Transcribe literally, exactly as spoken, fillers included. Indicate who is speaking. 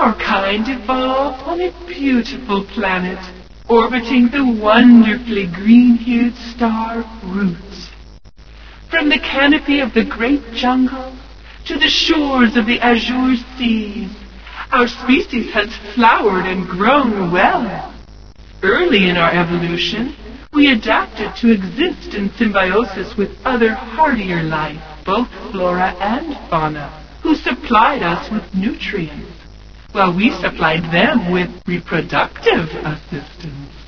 Speaker 1: Our kind evolved on a beautiful planet, orbiting the wonderfully green-hued star Roots. From the canopy of the great jungle to the shores of the azure seas, our species has flowered and grown well. Early in our evolution, we adapted to exist in symbiosis with other hardier life, both flora and fauna, who supplied us with nutrients, while we supplied them with reproductive assistance.